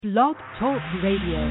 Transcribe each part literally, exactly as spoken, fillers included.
Blog Talk Radio.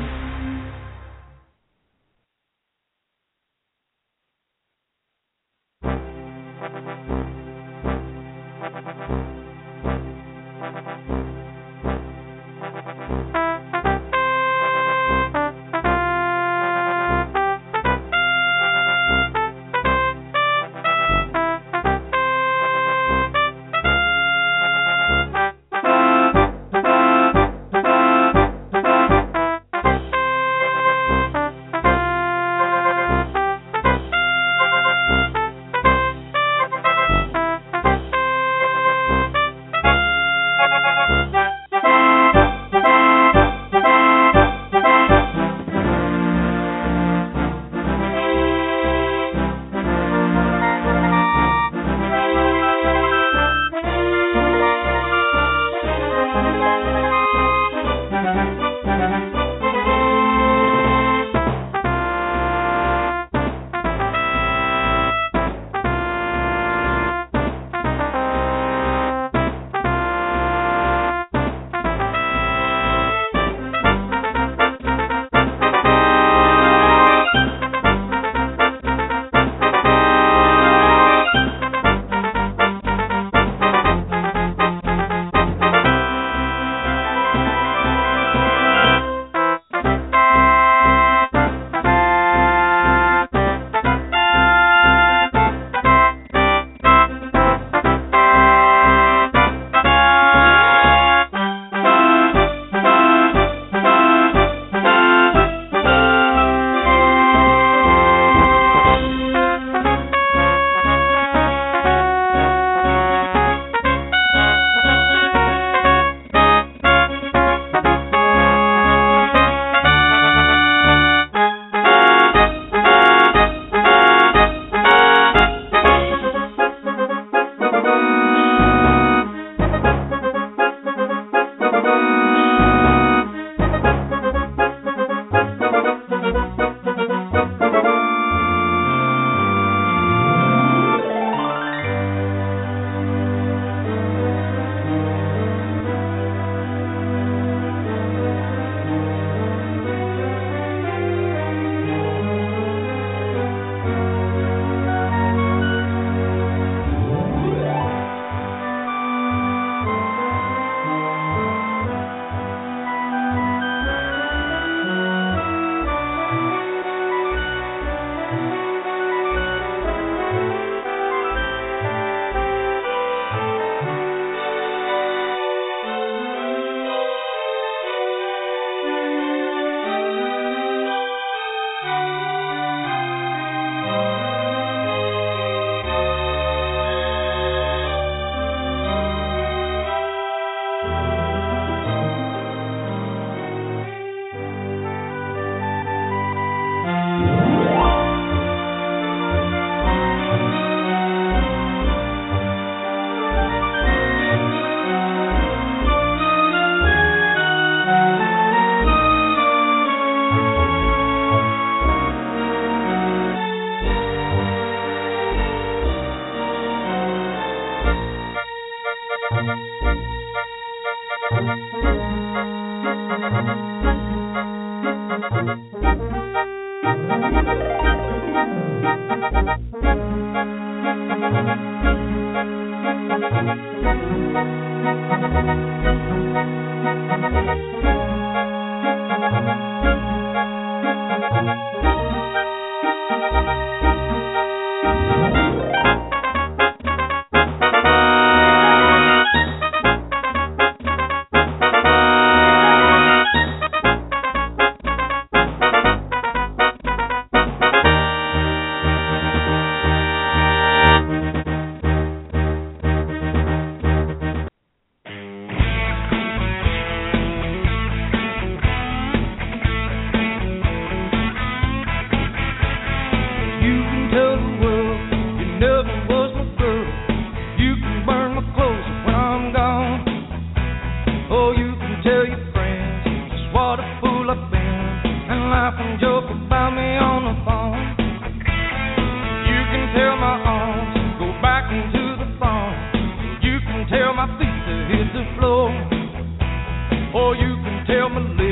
Tell my feet to hit the floor, or you can tell my lips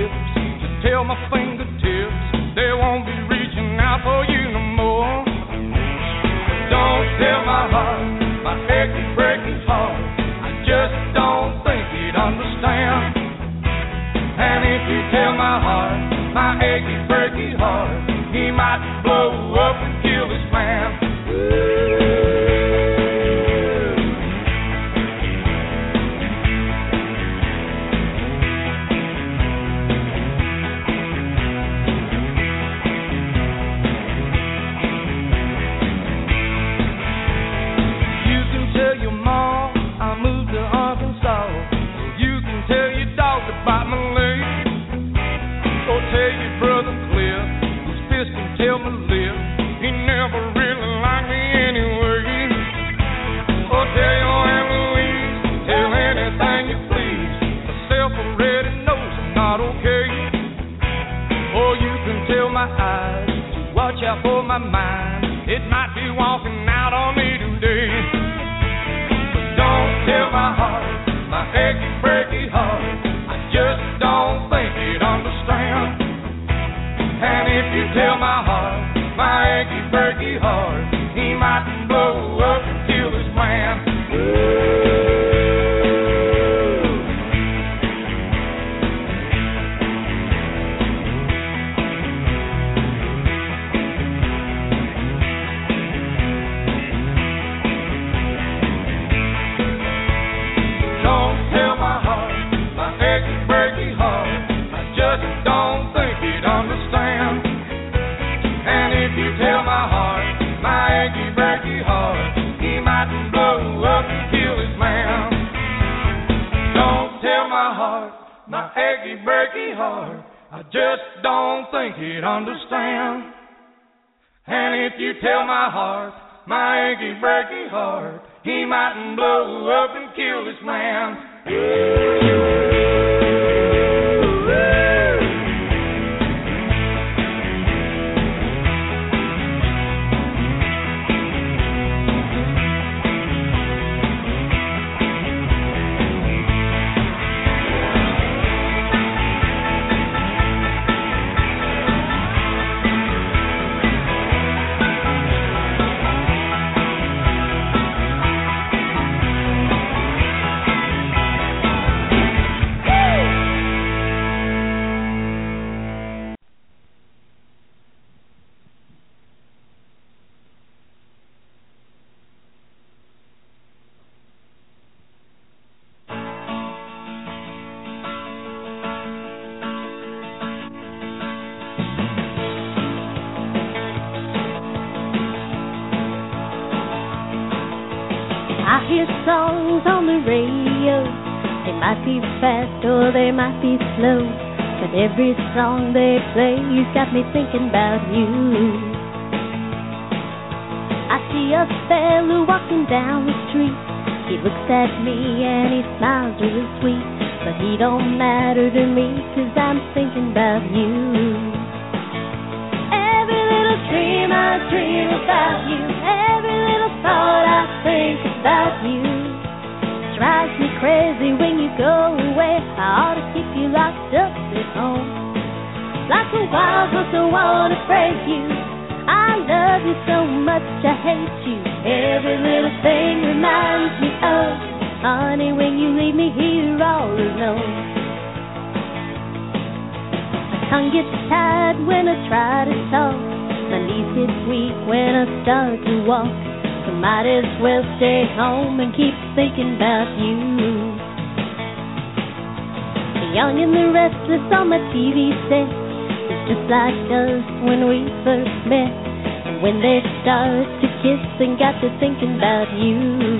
my fingertips, they won't be reaching out for you no more. Don't tell my heart, my achy, breaking heart, I just don't think he'd understand. And if you tell my heart, my achy, breaky heart, he might blow up and kill this man. You can tell your mom I moved to Arkansas. You can tell your dog to bite my leg. Or tell your brother Cliff, whose fist can tell my lip, he never really liked me anyway. Or tell your Aunt Louise, tell anything you please, myself already knows I'm not okay. Or you can tell my eyes to watch out for my mind, it might be walking out on me today. But don't tell my heart, my achy, breaky heart, I just don't think he'd understand. And if you tell my heart, my achy, breaky heart, he might blow up and kill this man. Don't tell my heart, my achy, breaky heart, I just don't think he'd understand. And if you tell my heart, my achy, breaky heart, he might blow up and kill this man. Don't tell my heart, my achy, breaky heart, I just don't think he'd understand. And if you tell my heart, my achy, breaky heart, he might blow up and kill this man. I hear songs on the radio. They might be fast or they might be slow, but every song they play's got me thinking about you. I see a fella walking down the street. He looks at me and he smiles really sweet, but he don't matter to me 'cause I'm thinking about you. Every little dream I dream about you, every little thought I think about you. Drives me crazy when you go away. I ought to keep you locked up at home. Like a wild horse, I wanna break you. I love you so much, I hate you. Every little thing reminds me of, honey, when you leave me here all alone. My tongue gets tied when I try to talk. My knees get weak when I start to walk. I might as well stay home and keep thinking about you. The young and the restless on my T V set is just like us when we first met. And when they start to kiss and got to thinking about you.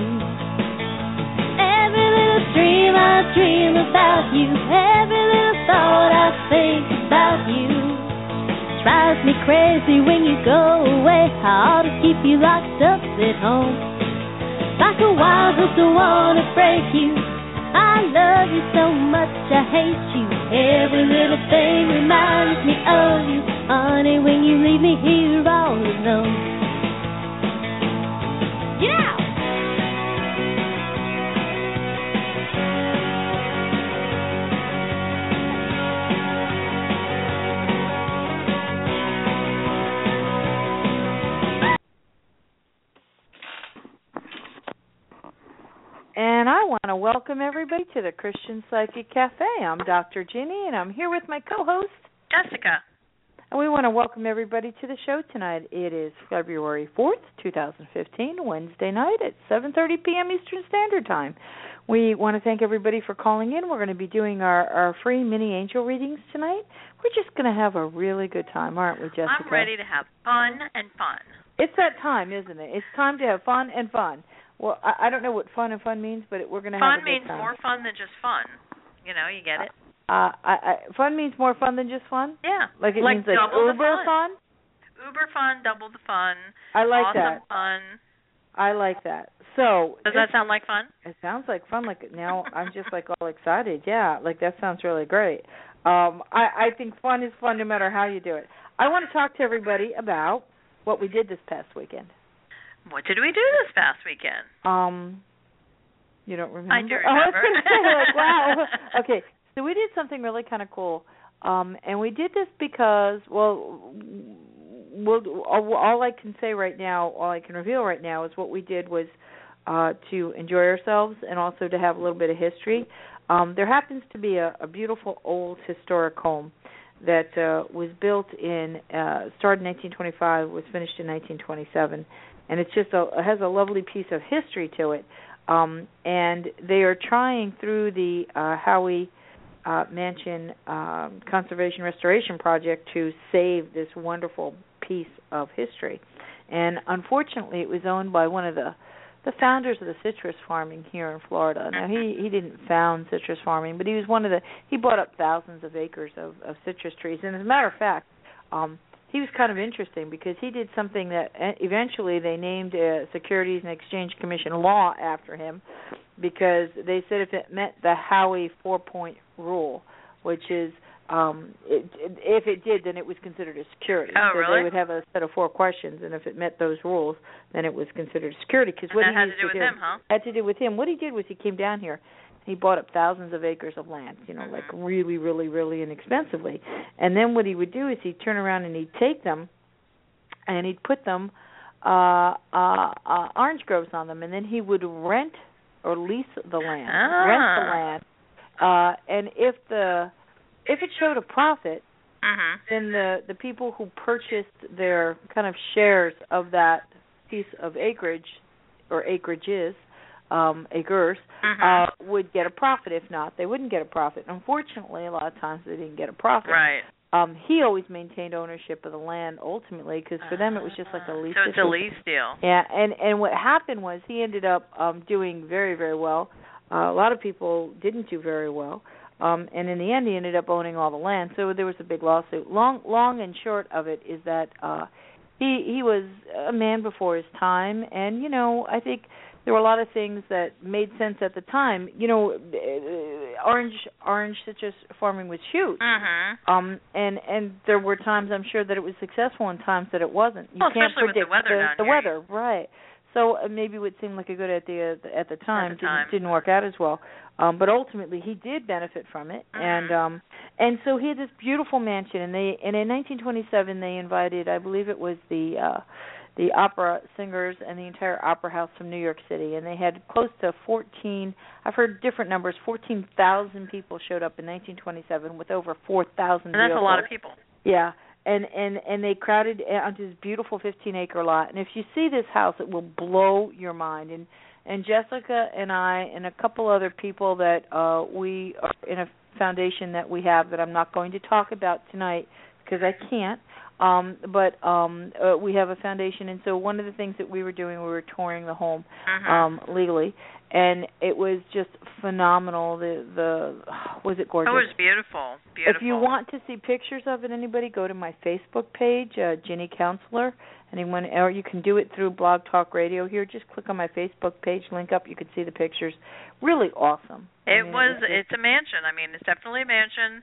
Every little dream I dream about you, every little thought I think about you. Drives me crazy when you go away. I ought to keep you locked up at home. Like a wild horse, I wanna break you. I love you so much, I hate you. Every little thing reminds me of you, honey, when you leave me here all alone. Yeah! want to welcome everybody to the Christian Psychic Cafe. I'm Doctor Ginny, and I'm here with my co-host, Jessica. And we want to welcome everybody to the show tonight. It is February fourth, twenty fifteen, Wednesday night at seven thirty p.m. Eastern Standard Time. We want to thank everybody for calling in. We're going to be doing our, our free mini angel readings tonight. We're just going to have a really good time, aren't we, Jessica? I'm ready to have fun and fun. It's that time, isn't it? It's time to have fun and fun. Well, I, I don't know what fun and fun means, but we're going to have a good time. Fun means more fun than just fun. You know, you get it? Uh, I, I, fun means more fun than just fun? Yeah. Like it like means like double uber the fun. fun? Uber fun, double the fun. I like awesome that. fun. I like that. So Does that sound like fun? It sounds like fun. Like now I'm just like all excited. Yeah, like that sounds really great. Um, I, I think fun is fun no matter how you do it. I want to talk to everybody about what we did this past weekend. What did we do this past weekend? Um, you don't remember? I do remember. Oh, I was gonna say, like, wow. Okay, so we did something really kind of cool, um, and we did this because, well, we'll, all, all I can say right now, all I can reveal right now is what we did was uh, to enjoy ourselves and also to have a little bit of history. Um, there happens to be a, a beautiful old historic home that uh, was built in, uh, started in nineteen twenty-five, was finished in nineteen twenty-seven. And it's just a, it has a lovely piece of history to it. Um, and they are trying through the uh, Howie uh, Mansion um, Conservation Restoration Project to save this wonderful piece of history. And unfortunately, it was owned by one of the, the founders of the citrus farming here in Florida. Now, he, he didn't found citrus farming, but he was one of the, he bought up thousands of acres of, of citrus trees. And as a matter of fact, um, he was kind of interesting because he did something that eventually they named a Securities and Exchange Commission law after him because they said if it met the Howie four-point rule, which is um, it, if it did, then it was considered a security. Oh, so really? They would have a set of four questions, and if it met those rules, then it was considered security. Cause what that he had used to do with do, him, huh? Had to do with him. What he did was he came down here. He bought up thousands of acres of land, you know, mm-hmm. like really, really, really inexpensively. And then what he would do is he'd turn around and he'd take them and he'd put them, uh, uh, uh, orange groves on them, and then he would rent or lease the land, ah. rent the land. Uh, and if the if it showed a profit, mm-hmm. then the, the people who purchased their kind of shares of that piece of acreage or acreages, Um, acres, mm-hmm. uh, would get a profit. If not, they wouldn't get a profit. Unfortunately, a lot of times they didn't get a profit. Right. Um, he always maintained ownership of the land ultimately because for them it was just like a lease. So it's a lease deal. Yeah, and, and what happened was he ended up um, doing very, very well. Uh, a lot of people didn't do very well. Um, and in the end, he ended up owning all the land. So there was a big lawsuit. Long, long and short of it is that uh, he he was a man before his time, and you know I think there were a lot of things that made sense at the time. You know, uh, orange orange citrus farming was huge, mm-hmm. um, and and there were times I'm sure that it was successful and times that it wasn't. You well, can't especially predict with the weather. the, down the here. weather, right? So uh, maybe what seemed like a good idea at the, at the time, at the time. Didn't, didn't work out as well. Um, but ultimately, he did benefit from it, mm-hmm. and um, and so he had this beautiful mansion. And they and in nineteen twenty-seven, they invited, I believe it was the uh, the opera singers and the entire opera house from New York City, and they had close to fourteen. I've heard different numbers. Fourteen thousand people showed up in nineteen twenty-seven with over four thousand. And that's a lot of people. Yeah. And, and and they crowded onto this beautiful fifteen-acre lot. And if you see this house, it will blow your mind. And and Jessica and I and a couple other people that uh, we are in a foundation that we have that I'm not going to talk about tonight because I can't. Um, but um, uh, we have a foundation, and so one of the things that we were doing, we were touring the home mm-hmm. um, legally, and it was just phenomenal. The the was it gorgeous? Oh, it was beautiful. Beautiful. If you want to see pictures of it, anybody go to my Facebook page, uh, Ginny Counselor. Anyone, or you can do it through Blog Talk Radio here. Just click on my Facebook page, link up. You can see the pictures. Really awesome. It I mean, was. It, it's a mansion. I mean, it's definitely a mansion,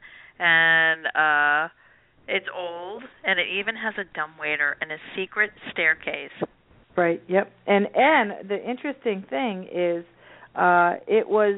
and uh, it's old, and it even has a dumbwaiter and a secret staircase. Right. Yep. And and the interesting thing is, uh, it was.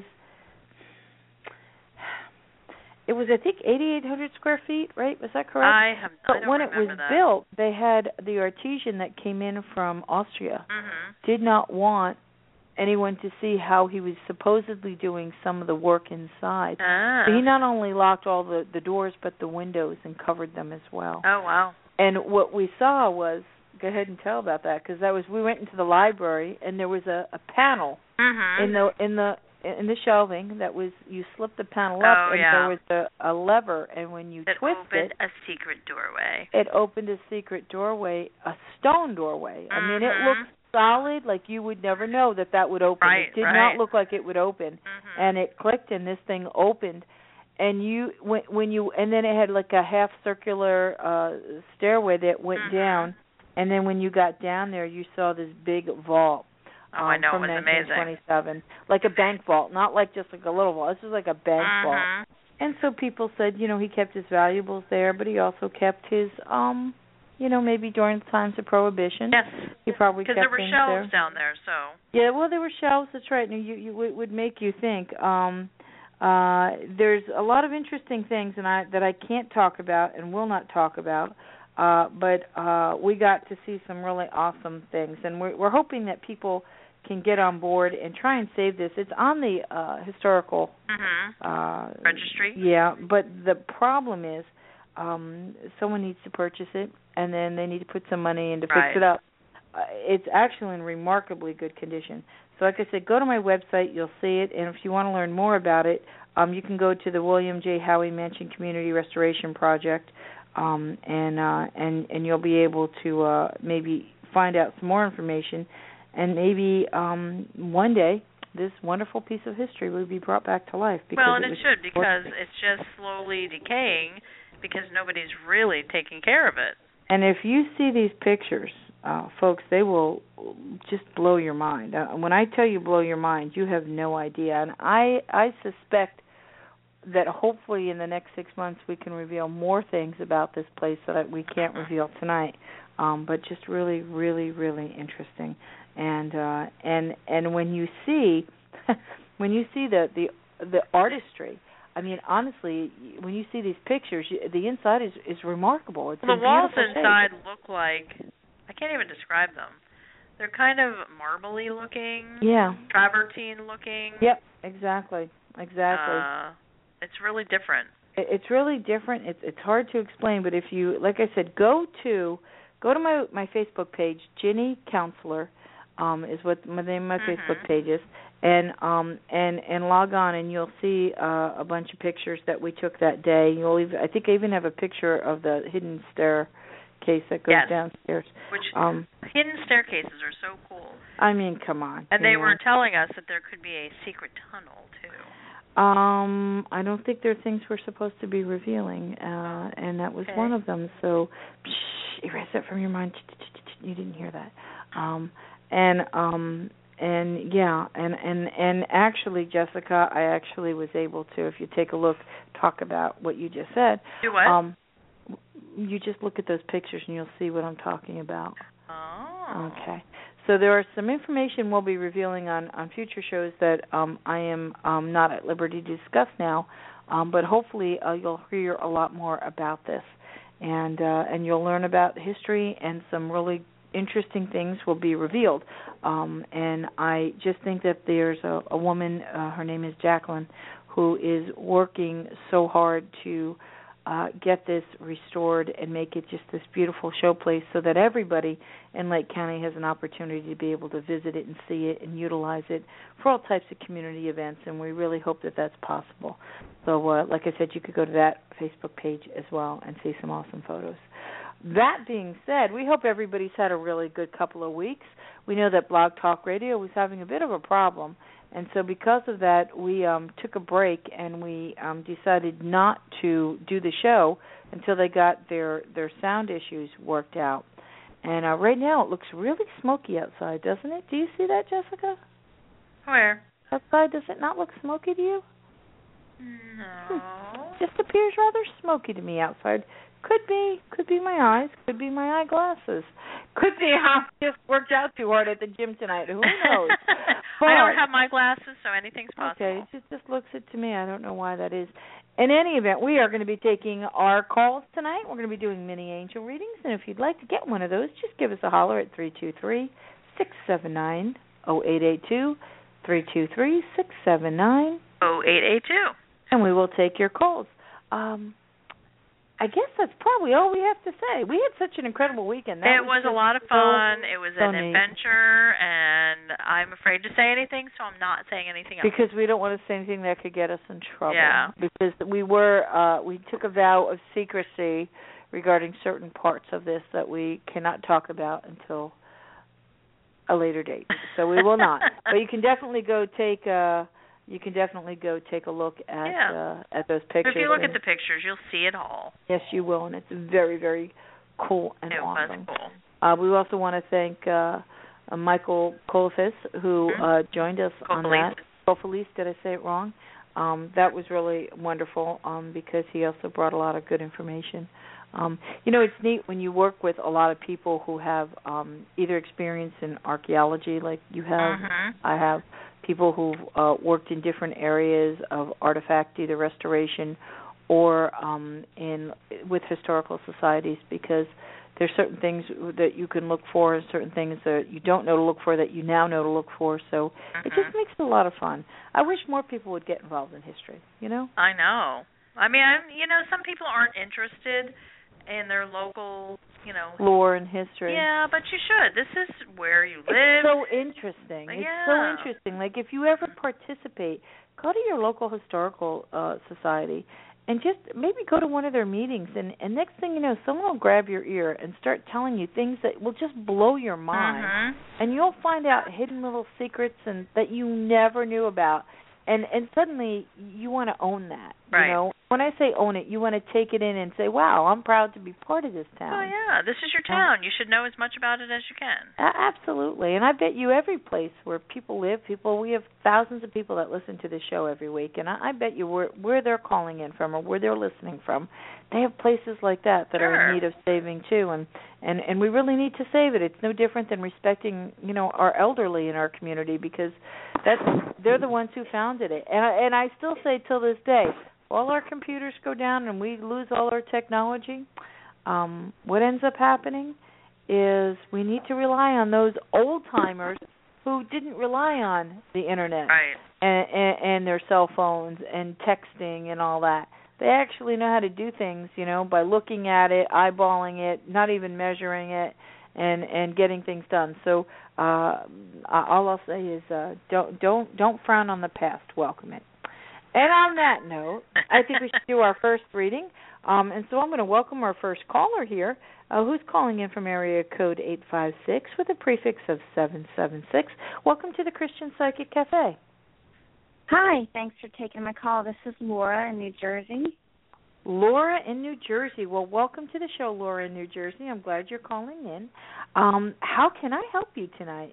It was, I think, eighty-eight hundred square feet, right? Was that correct? I have. But I don't when it was that. built, they had the artisan that came in from Austria mm-hmm. did not want anyone to see how he was supposedly doing some of the work inside. Ah. So he not only locked all the, the doors but the windows and covered them as well. Oh, wow. And what we saw was, go ahead and tell about that, because that was we went into the library and there was a, a panel Mm-hmm. in the in the in the shelving that was you slipped the panel up Oh, and yeah. there was a, a lever, and when you It twist opened it, a secret doorway. it opened a secret doorway, a stone doorway. I mean, it Mhm. looked solid, like you would never know that that would open. Right, It did right. not look like it would open, Mhm. and it clicked, and this thing opened. And you when when you and then it had like a half circular uh stairway that went Mhm. down, and then when you got down there, you saw this big vault. Oh, I um, know, from it was nineteen amazing. twenty-seven, like a bank vault, not like just like a little vault. This was like a bank vault. Mhm. And so people said, you know, he kept his valuables there, but he also kept his, um, you know, maybe during times of Prohibition. Yes. He probably Because kept there were things shelves there. down there, so. Yeah, well, there were shelves. That's right. And you, you, it would make you think. Um, uh, there's a lot of interesting things, and I that I can't talk about and will not talk about. Uh, but uh, we got to see some really awesome things, and we're, we're hoping that people can get on board and try and save this. It's on the uh, historical Mhm. uh, Registry? Yeah, but the problem is um, someone needs to purchase it, and then they need to put some money in to Right. fix it up. Uh, it's actually in remarkably good condition. So like I said, go to my website, you'll see it, and if you want to learn more about it, um, you can go to the William J. Howie Mansion Community Restoration Project, um, and, uh, and, and you'll be able to uh, maybe find out some more information, and maybe um, one day this wonderful piece of history will be brought back to life. Because Well, and it, it was should, because it's just slowly decaying because nobody's really taking care of it. And if you see these pictures, uh, folks, they will just blow your mind. Uh, when I tell you blow your mind, you have no idea. And I, I suspect that hopefully in the next six months we can reveal more things about this place that we can't reveal tonight. Um, but just really, really, really interesting. And uh, and and when you see when you see the, the the artistry, I mean, honestly, when you see these pictures, you, the inside is is remarkable. It's Well, in the walls beautiful shape. inside look like, I can't even describe them. They're kind of marbly looking, Yeah. travertine looking. Yep. Exactly. Exactly. Uh, it's really different. It, it's really different. It's it's hard to explain, but if you, like I said, go to go to my my Facebook page, Ginny Counselor, um, is what my name of my Mhm. Facebook page is, and um and and log on, and you'll see uh, a bunch of pictures that we took that day. You'll even, I think I even have a picture of the hidden staircase that goes Yes. downstairs. Which Um, hidden staircases are so cool. I mean, come on. And you they know. were telling us that there could be a secret tunnel too. Um, I don't think there are things we're supposed to be revealing, uh, and that was Okay. one of them. So, psh, erase it from your mind. You didn't hear that. Um, and um, and yeah, and and and actually, Jessica, I actually was able to, if you take a look, talk about what you just said. Do what? Um, you just look at those pictures and you'll see what I'm talking about. Oh. Okay. So there are some information we'll be revealing on, on future shows that um, I am um, not at liberty to discuss now, um, but hopefully uh, you'll hear a lot more about this, and uh, and you'll learn about history, and some really interesting things will be revealed. Um, and I just think that there's a, a woman, uh, her name is Jacqueline, who is working so hard to Uh, get this restored and make it just this beautiful showplace so that everybody in Lake County has an opportunity to be able to visit it and see it and utilize it for all types of community events, and we really hope that that's possible. So, uh, like I said, you could go to that Facebook page as well and see some awesome photos. That being said, we hope everybody's had a really good couple of weeks. We know that Blog Talk Radio was having a bit of a problem, and so because of that, we um, took a break and we um, decided not to do the show until they got their, their sound issues worked out. And uh, right now it looks really smoky outside, doesn't it? Do you see that, Jessica? Where? Outside, does it not look smoky to you? No. Just appears rather smoky to me outside. Could be, could be my eyes, could be my eyeglasses. Could be I just worked out too hard at the gym tonight. Who knows? But, I don't have my glasses, so anything's possible. Okay, it just, just looks it to me. I don't know why that is. In any event, we are going to be taking our calls tonight. We're going to be doing mini angel readings, and if you'd like to get one of those, just give us a holler at three two three, six seven nine, oh eight eight two, three two three, six seven nine. oh eight eight two. And we will take your calls. Um, I guess that's probably all we have to say. We had such an incredible weekend. That it was, was a lot of fun. So, it was so an neat. adventure, and I'm afraid to say anything, so I'm not saying anything else. Because we don't want to say anything that could get us in trouble. Yeah. Because we were, uh, we took a vow of secrecy regarding certain parts of this that we cannot talk about until a later date. So we will not. But you can definitely go take a... You can definitely go take a look at yeah. uh, at those pictures. If you look at the pictures, you'll see it all. Yes, you will, and it's very, very cool and it awesome. It was cool. Uh, we also want to thank uh, uh, Michael Kolfis, who mm-hmm. uh, joined us Kofalis. on that. Kofalis, did I say it wrong? Um, that was really wonderful um, because he also brought a lot of good information. Um, you know, it's neat when you work with a lot of people who have um, either experience in archaeology, like you have, mm-hmm. I have, people who've uh, worked in different areas of artifact, either restoration or um, in with historical societies, because there's certain things that you can look for and certain things that you don't know to look for that you now know to look for. So mm-hmm. it just makes it a lot of fun. I wish more people would get involved in history, you know? I know. I mean, I'm, you know, some people aren't interested in their local, you know, lore and history. Yeah, but you should. This is where you live. It's so interesting. Yeah. It's so interesting. Like, if you ever participate, go to your local historical uh, society and just maybe go to one of their meetings. And, and next thing you know, someone will grab your ear and start telling you things that will just blow your mind. Mm-hmm. And you'll find out hidden little secrets and that you never knew about. And and suddenly you want to own that. Right. You know, when I say own it, you want to take it in and say, "Wow, I'm proud to be part of this town." Oh yeah, this is your town. You should know as much about it as you can. Uh, absolutely, and I bet you every place where people live, people we have thousands of people that listen to the show every week, and I, I bet you where where they're calling in from or where they're listening from, they have places like that that sure. are in need of saving too, and and and we really need to save it. It's no different than respecting, you know, our elderly in our community, because that's they're the ones who founded it, and I, and I still say till this day, all our computers go down and we lose all our technology, um, what ends up happening is we need to rely on those old timers who didn't rely on the internet right. and, and, and their cell phones and texting and all that. They actually know how to do things, you know, by looking at it, eyeballing it, not even measuring it, and and getting things done. So uh, all I'll say is uh, don't don't don't frown on the past. Welcome it. And on that note, I think we should do our first reading. Um, and so I'm going to welcome our first caller here, uh, who's calling in from area code eight five six with a prefix of seven seven six. Welcome to the Christian Psychic Cafe. Hi, thanks for taking my call. This is Laura in New Jersey. Laura in New Jersey. Well, welcome to the show, Laura in New Jersey. I'm glad you're calling in. Um, how can I help you tonight?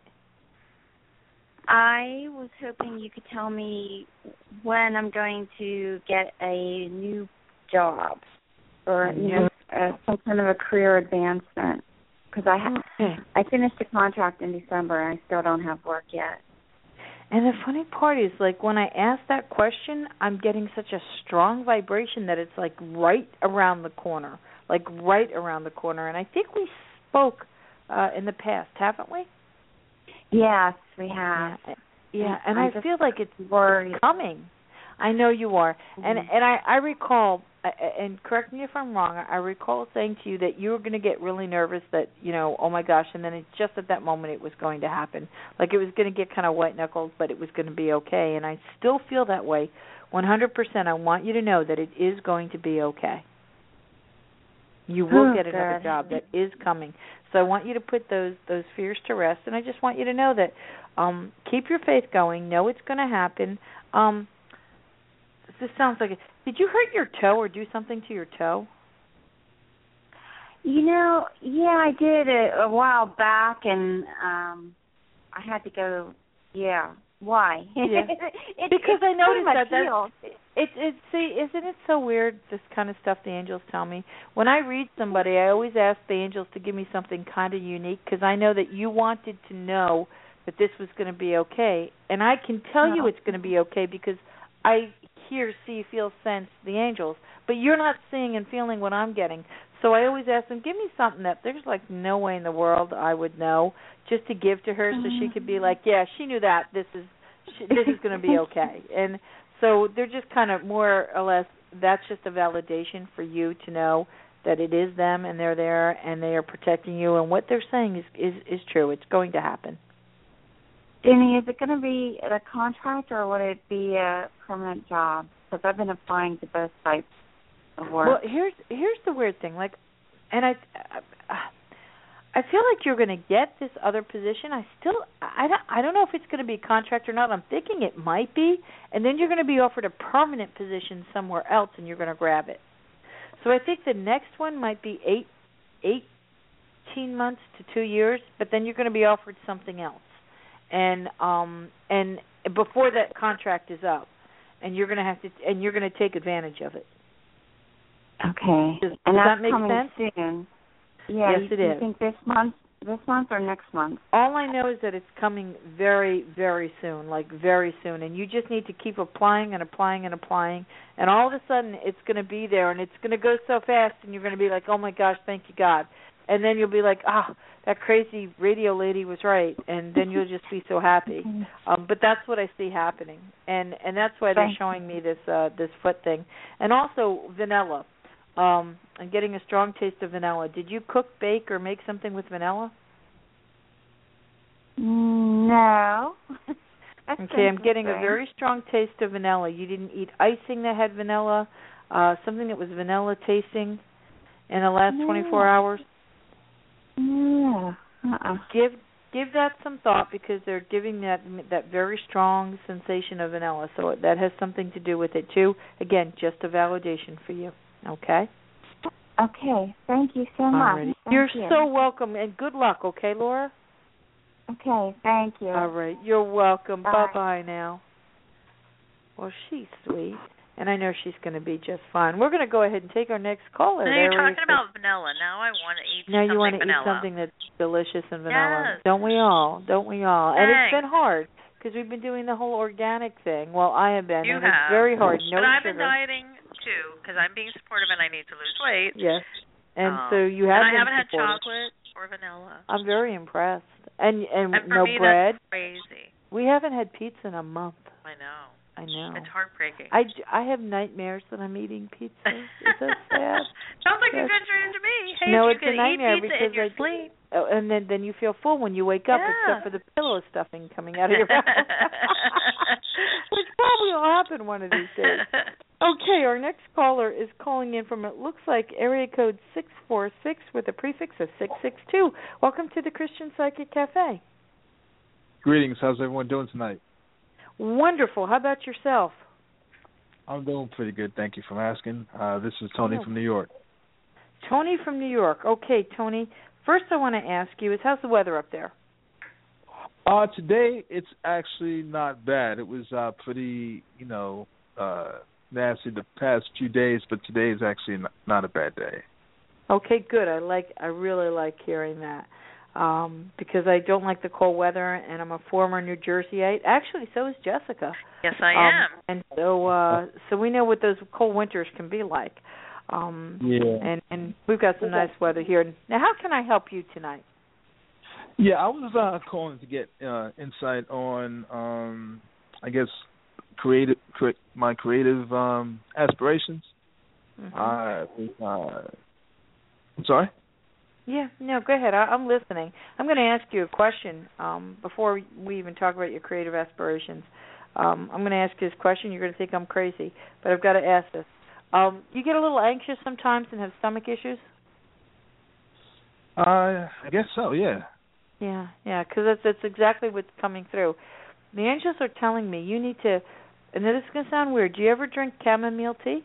I was hoping you could tell me when I'm going to get a new job or you know, uh, some kind of a career advancement, because I ha- okay. I finished a contract in December and I still don't have work yet. And the funny part is, like, when I ask that question, I'm getting such a strong vibration that it's, like, right around the corner, like right around the corner. And I think we spoke uh, in the past, haven't we? Yes, we have. Yeah, yeah. and I'm I feel like it's worried. coming. I know you are. Mm-hmm. And and I, I recall, and correct me if I'm wrong, I recall saying to you that you were going to get really nervous that, you know, oh, my gosh, and then it, just at that moment it was going to happen. Like it was going to get kind of white-knuckled, but it was going to be okay. And I still feel that way one hundred percent. I want you to know that it is going to be okay. You will oh, get another God. job that is coming. So I want you to put those those fears to rest, and I just want you to know that um, keep your faith going. Know it's going to happen. Um, this sounds like it. Did you hurt your toe or do something to your toe? You know, yeah, I did a, a while back, and um, I had to go. Yeah, why? Yeah. it, because I noticed that. that It, it, see, isn't it so weird, this kind of stuff the angels tell me? When I read somebody, I always ask the angels to give me something kind of unique, because I know that you wanted to know that this was going to be okay. And I can tell oh. you it's going to be okay because I hear, see, feel, sense the angels, but you're not seeing and feeling what I'm getting. So I always ask them, give me something that there's like no way in the world I would know, just to give to her so she could be like, yeah, she knew that. This is she, this is going to be okay. And so they're just kind of more or less, that's just a validation for you to know that it is them and they're there and they are protecting you, and what they're saying is, is, is true. It's going to happen. Jenny, is it going to be a contract or would it be a permanent job? Because I've been applying to both types of work. Well, here's here's the weird thing. Like, and I, I, I feel like you're going to get this other position. I still, I don't, I don't know if it's going to be a contract or not. I'm thinking it might be, and then you're going to be offered a permanent position somewhere else, and you're going to grab it. So I think the next one might be eight, eighteen months to two years, but then you're going to be offered something else, and um, and before that contract is up, and you're going to have to, and you're going to take advantage of it. Okay. Does, and does that's that make coming sense? soon. Yeah, yes, you, it you is. think this month, this month or next month? All I know is that it's coming very, very soon, like very soon, and you just need to keep applying and applying and applying, and all of a sudden it's going to be there, and it's going to go so fast, and you're going to be like, oh my gosh, thank you God, and then you'll be like, ah, oh, that crazy radio lady was right, and then you'll just be so happy. Um, but that's what I see happening, and and that's why they're showing me this uh, this foot thing, and also vanilla. Um, and getting a strong taste of vanilla. Did you cook, bake, or make something with vanilla? No. Okay, I'm getting a very strong taste of vanilla. You didn't eat icing that had vanilla, uh, something that was vanilla tasting in the last no. twenty-four hours? No. Uh-uh. Give give that some thought, because they're giving that that very strong sensation of vanilla. So that has something to do with it, too. Again, just a validation for you. Okay? Okay. Thank you so much. Thank You're you. so welcome, and good luck, okay, Laura? Okay. Thank you. All right. You're welcome. Bye. Bye-bye now. Well, she's sweet, and I know she's going to be just fine. We're going to go ahead and take our next caller. Now you're there talking about vanilla. Now I want to eat now something you want to vanilla. eat something that's delicious and vanilla. Yes. Don't we all? Don't we all? Thanks. And it's been hard, because we've been doing the whole organic thing. Well, I have been, you and have. it's very hard. No but I've sugar. been dieting, too, because I'm being supportive and I need to lose weight. Yes. And um, so you have and I been haven't supportive. had chocolate or vanilla. I'm very impressed. And and, and for no me, bread. That's crazy. We haven't had pizza in a month. I know. I know. It's heartbreaking. I, I have nightmares that I'm eating pizza. Is that sad? Sounds like Yes. a good dream to me. Hey, no, if it's you a can nightmare eat pizza because in your I, sleep. Oh, and then then you feel full when you wake up, Yeah. except for the pillow stuffing coming out of your mouth, which probably will happen one of these days. Okay, our next caller is calling in from, it looks like, area code six four six with a prefix of six six two. Welcome to the Christian Psychic Cafe. Greetings. How's everyone doing tonight? Wonderful. How about yourself? I'm doing pretty good. Thank you for asking. Uh, this is Tony from New York. Tony from New York. Okay, Tony. First I want to ask you is, how's the weather up there? Uh, today, it's actually not bad. It was uh, pretty, you know, uh, nasty the past few days, but today is actually not, not a bad day. Okay, good. I like. I really like hearing that, um, because I don't like the cold weather, and I'm a former New Jerseyite. Actually, so is Jessica. Yes, I um, am. And so, uh, so we know what those cold winters can be like. Um, yeah. And and we've got some nice weather here. Now, how can I help you tonight? Yeah, I was uh, calling to get uh, insight on, um, I guess, creative, cre- my creative um, aspirations. Mm-hmm. Uh, uh, I'm sorry? Yeah, no, go ahead. I, I'm listening. I'm going to ask you a question um, before we even talk about your creative aspirations. Um, I'm going to ask you this question. You're going to think I'm crazy, but I've got to ask this. Um, you get a little anxious sometimes and have stomach issues? Uh, I guess so, yeah. Yeah, yeah, because that's, that's exactly what's coming through. The angels are telling me you need to, and this is going to sound weird, do you ever drink chamomile tea?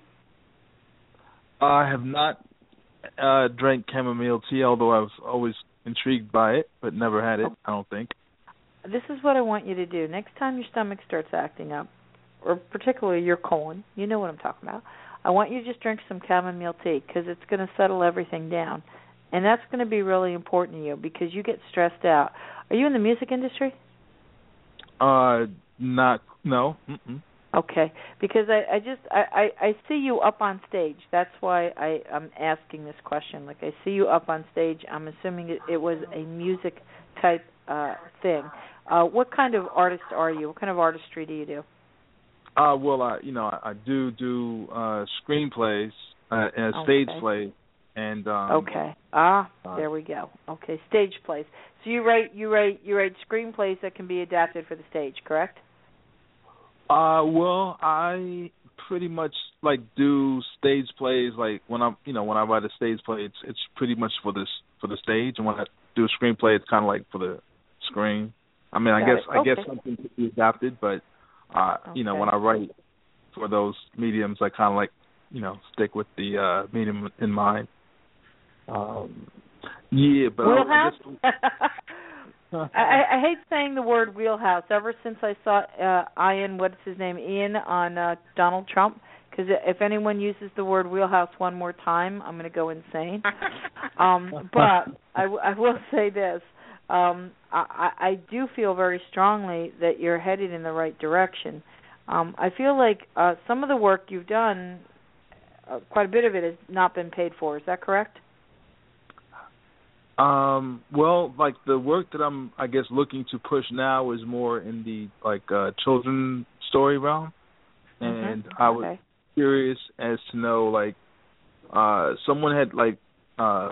I have not uh, drank chamomile tea, although I was always intrigued by it, but never had it, oh. I don't think. This is what I want you to do. Next time your stomach starts acting up, or particularly your colon, you know what I'm talking about, I want you to just drink some chamomile tea, because it's going to settle everything down. And that's going to be really important to you, because you get stressed out. Are you in the music industry? Uh, not, no. Mm-mm. Okay, because I, I just I, I, I see you up on stage. That's why I, I'm asking this question. Like I see you up on stage. I'm assuming it, it was a music type uh, thing. Uh, what kind of artist are you? What kind of artistry do you do? Uh, well, I you know I, I do do uh, screenplays uh, and Okay. stage plays, and um, okay. Ah, uh, there we go. Okay, stage plays. So you write you write you write screenplays that can be adapted for the stage, correct? Uh, well, I pretty much like do stage plays. Like when I'm, you know, when I write a stage play, it's it's pretty much for this for the stage, and when I do a screenplay, it's kind of like for the screen. I mean, I Got guess it. I guess Okay. something could be adapted, but uh, you know, Okay. when I write for those mediums, I kind of like, you know, stick with the uh, medium in mind. Um, yeah, but Wheelhouse? I, I guess. I, I hate saying the word wheelhouse. Ever since I saw uh, Ian, what's his name, Ian on uh, Donald Trump, because if anyone uses the word wheelhouse one more time, I'm going to go insane. um, but I, w- I will say this: um, I, I do feel very strongly that you're headed in the right direction. Um, I feel like uh, some of the work you've done, uh, quite a bit of it has not been paid for. Is that correct? Um, well, like the work that I'm, I guess, looking to push now is more in the like uh, children story realm, and Mm-hmm. I was Okay. curious as to know, like, uh, someone had like, uh,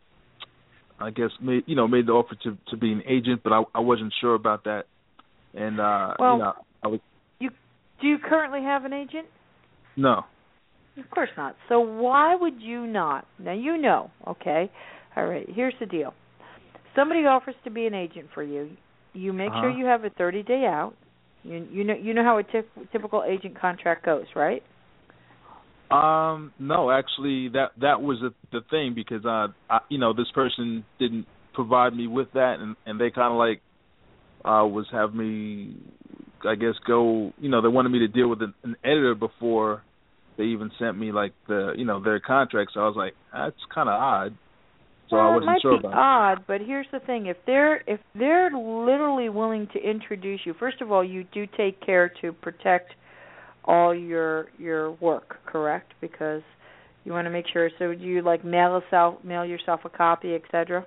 I guess, made you know, made the offer to to be an agent, but I I wasn't sure about that, and uh, Well, you know, I was you do you currently have an agent? no. Of course not. So why would you not? Now you know, okay? All right, here's the deal. Somebody offers to be an agent for you. You make Uh-huh. sure you have a thirty-day out. You you know you know how a tip, typical agent contract goes, right? Um, no, actually, that that was the the thing because uh, I, you know, this person didn't provide me with that, and and they kind of like uh was have me, I guess, go. You know, they wanted me to deal with an, an editor before they even sent me like the you know their contract. So I was like, that's kind of odd. So well, I wasn't it might sure be about odd, but here's the thing: if they're if they're literally willing to introduce you, first of all, you do take care to protect all your your work, correct? Because you want to make sure. So do you like mail yourself mail yourself a copy, et cetera?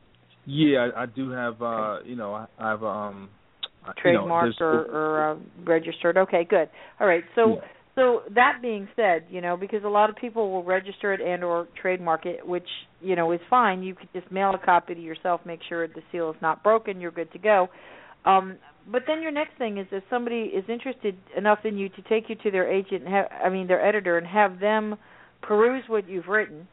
Yeah, I, I do have. uh You know, I, I have um. Trademarked you know, or, or uh, registered. Okay, good. All right. So yeah. so that being said, you know, because a lot of people will register it and or trademark it, which, you know, is fine. You could just mail a copy to yourself, make sure the seal is not broken, you're good to go. Um, but then your next thing is if somebody is interested enough in you to take you to their agent, and have, I mean their editor, and have them peruse what you've written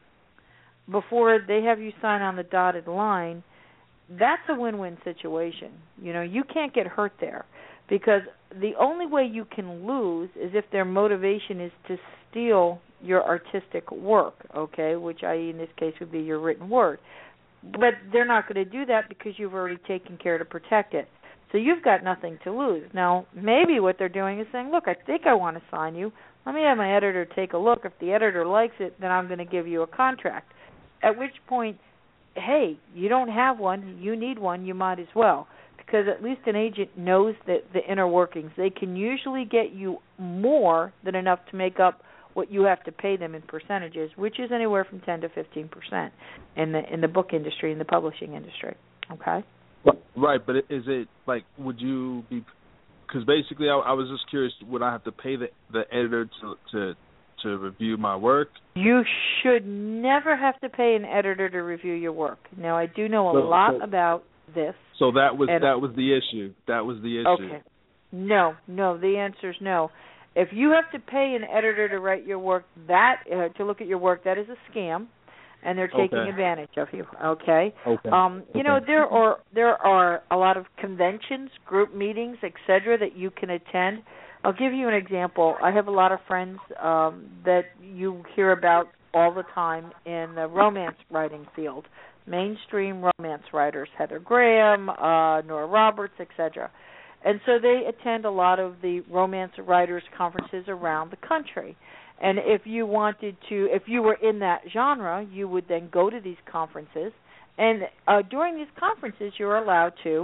before they have you sign on the dotted line, that's a win-win situation. You know, you can't get hurt there because the only way you can lose is if their motivation is to steal your artistic work, okay, which that is in this case would be your written word. But they're not going to do that because you've already taken care to protect it. So you've got nothing to lose. Now, maybe what they're doing is saying, look, I think I want to sign you. Let me have my editor take a look. If the editor likes it, then I'm going to give you a contract. At which point, hey, you don't have one, you need one, you might as well. Because at least an agent knows that the inner workings. They can usually get you more than enough to make up what you have to pay them in percentages, which is anywhere from ten to fifteen percent in the in the book industry, in the publishing industry. Okay? Right, but is it like, would you be? Because basically, I, I was just curious. Would I have to pay the the editor to to to review my work? You should never have to pay an editor to review your work. Now, I do know a So- lot so- about this. So that was And- that was the issue. That was the issue. Okay. No, no. The answer is no. If you have to pay an editor to write your work, that uh, to look at your work, that is a scam, and they're taking Okay. advantage of you. Okay. Okay. Um, you know, Okay. there are there are a lot of conventions, group meetings, et cetera, that you can attend. I'll give you an example. I have a lot of friends um, that you hear about all the time in the romance writing field, mainstream romance writers, Heather Graham, uh, Nora Roberts, et cetera. And so they attend a lot of the romance writers conferences around the country. And if you wanted to, if you were in that genre, you would then go to these conferences. And uh, during these conferences, you're allowed to